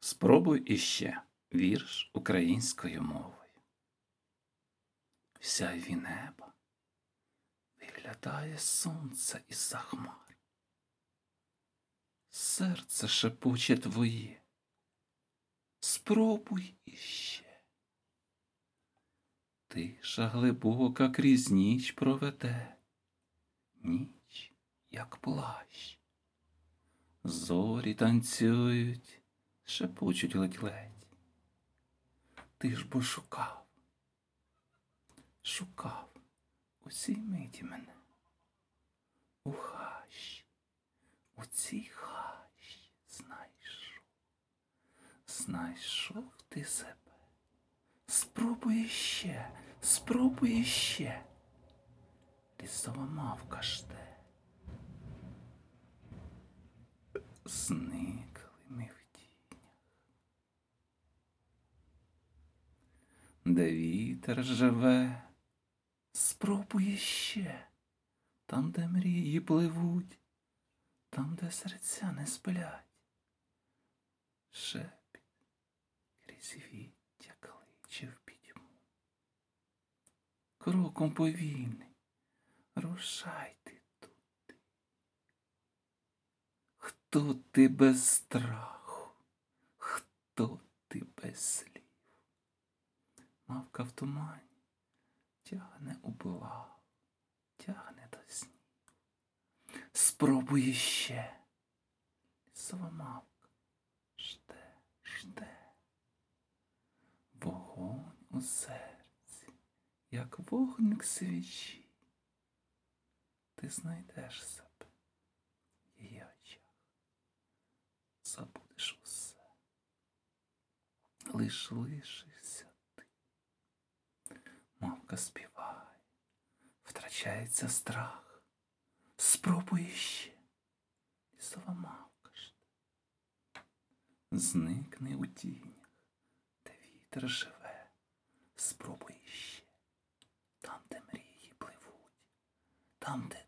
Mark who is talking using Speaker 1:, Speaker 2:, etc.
Speaker 1: Спробуй іще вірш українською мовою. В сяйві неба виглядає сонце із-за хмар. Серце шепоче твоє, спробуй іще. Тиша глибока крізь ніч проведе, ніч, як плащ. Зорі танцюють, шепочуть ледь-ледь. Ти ж бо шукав у цій миті мене. У хащі, у цій хащі знайшов ти себе. Спробуй ще. Лісова мавка жде. Зникли ми в тінях, де вітер живе. Спробуй ще, там, де мрії пливуть, там, де серця не сплять. Шепіт крізь віття кличе в пітьму. Кроком повільний, рушай ти туди. Хто ти без страху, хто ти без слів? Мавка в тумані тягне у блав, тягне до снів. Спробуй ще. Лісова мавка жде. Вогонь у серці, як вогник свічі. Ти знайдеш себе в її очах. Забудеш усе. Лиш лишишся ти. Мавка співає, втрачається страх. Спробуй ще. Лісова мавка жде. Зникни у тінях, де вітер живе. Спробуй ще. Там, де мрії пливуть, там, де